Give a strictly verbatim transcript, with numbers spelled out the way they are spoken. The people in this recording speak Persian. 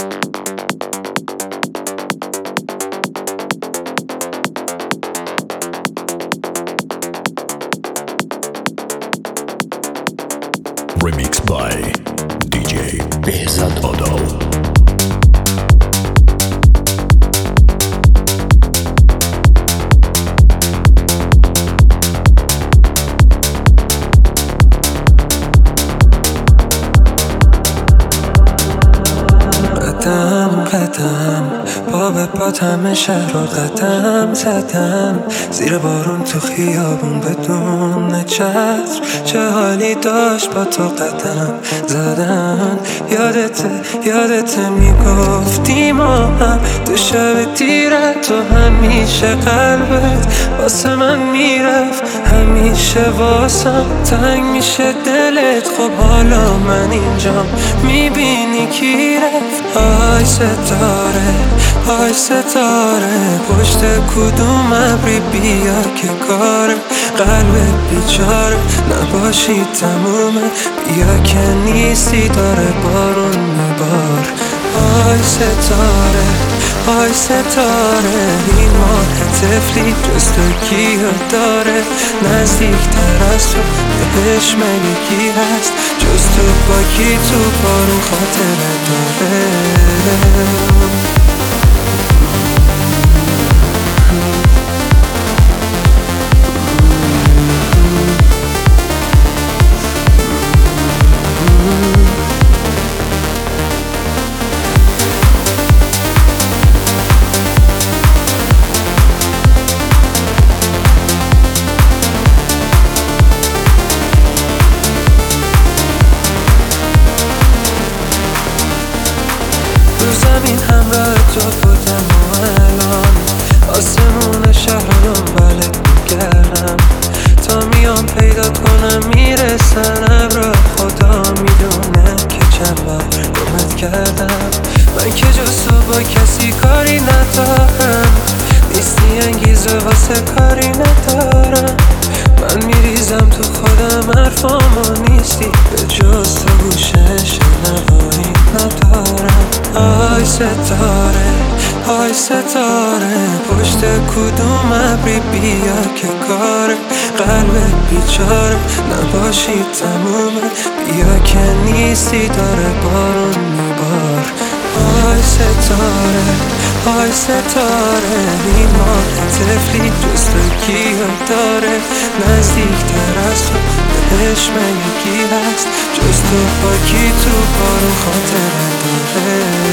Remix by دی جی بهزاد آداو. قدم قدم پا به پات همه شهر رو قدم زدم، زیر بارون تو خیابون بدون چتر، چه حالی داشت با تو قدم زدن. یادته یادته میگفتی ما هم تو شب تیره، تو همیشه قلبت واسه من میرفت، همیشه واسم تنگ میشه دلت. خب حالا من اینجام میبینی کی رفت؟ آی ستاره آی ستاره، پشت کدوم ابری بیا که کار قلب بیچاره نباشی تمومه، بیا که نیستی داره بارون میبار. آی ستاره آی ستاره، این ماه طفلی جز تو کیو داره؟ نزدیکتر از تو بهش مگه کی هست؟ جز تو با کی تو بارون خاطره داره؟ زمین همراه تو بودم و الان آسمون شهر رو دنبالت میگردم، تا میام پیدا کنم میرسن ابرا. خدا میدونه که چند بار گمت کردم، من که جز تو با کسی کاری ندارم، نیستی انگیزه واسه کاری ندارم. من میریزم تو خودم حرفامو نیستی، به جز تو گوشه شنوایی ندارم. آی ستاره آی ستاره، پشت کدوم ابری بیا که کار قلب بیچاره نباشی تمومه، بیا که نیستی داره بارون میبار. آی ستاره آی ستاره، این ماه طفلی جز تو کیو داره؟ نزدیکتر از تو بهش مگه کی هست؟ جز تو با کی تو بارون خاطره داره؟